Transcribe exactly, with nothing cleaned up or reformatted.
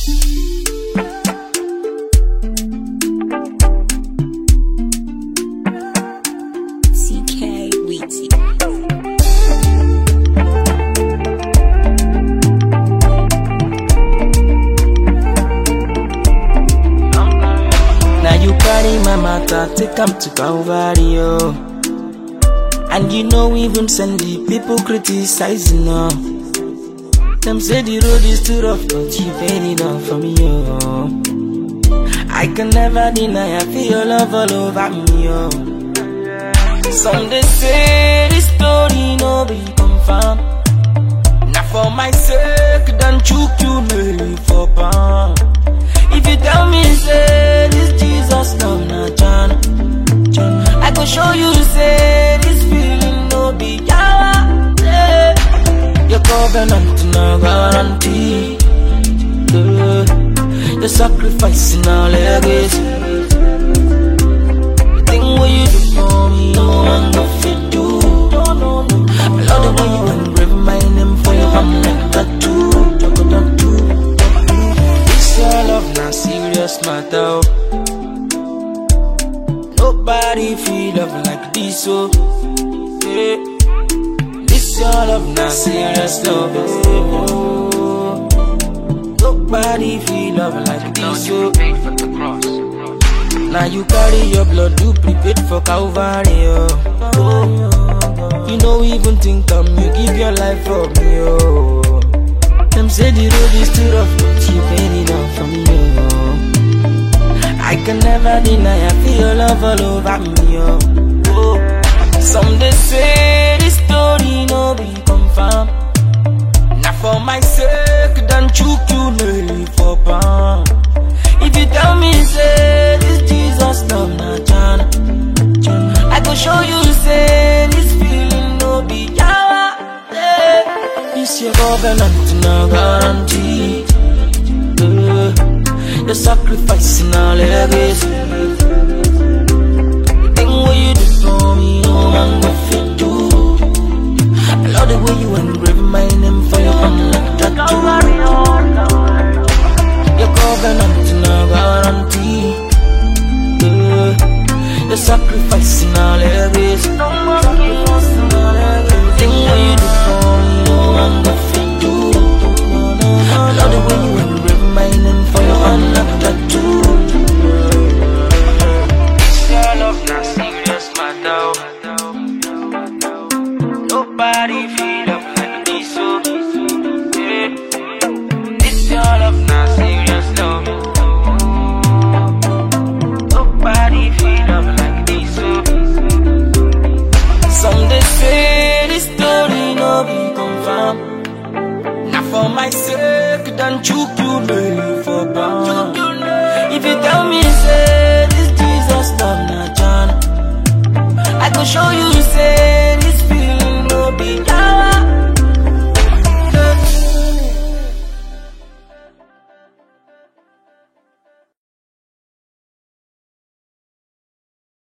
C K Weezy. Now you carry my matter, take them to Calvary, oh. And you know even send the people criticizing, oh. Them say the road is too rough, but you paid enough for me, oh. I can never deny, I feel your love all over me, oh. Some they say this story no be confirmed. Now for my sake, don't choke you me for pound. If you tell me say this Jesus love na John, I go show you say this feeling no be yawa. Yeah. Your covenant no guarantee. Yeah. Your sacrifice no legacy. The thing what you do for me, no one go fit do. I love the way you engrave my name for your hand like tattoo. Your love na serious matter. Nobody feel love like this, oh. Yeah. This your love na serious love, oh. Nobody feel love like this, oh. Now you carry your blood, you prepared for Calvary, oh. You know even think I'm you give your life for me, oh. Them say the road is too rough, but you paid enough for me, oh. I can never deny, I feel your love all over me, oh. Oh. Some they say this story no be confirmed. Now for my sake, don't choke you me for pound. If you tell me say this Jesus love na John, I go show you say this feeling no be yawa. Yeah. This your covenant no guarantee. Yeah. Your sacrifice no legacy. The thing what you do for me, no man go fit do. I love the way you engrave my name for your hand like tattoo. Your covenant no guarantee. Yeah. Your sacrifice no legacy. The thing what you do for me, no man go fit do. I love the way you engrave my name for your hand like tattoo. This your love na serious matter. Nobody feel love like this, oh. Yeah. This your love na serious love. Nobody feel love like this, oh. Some they say this story no be confirmed. Now for my sake, don't choke you me for pound.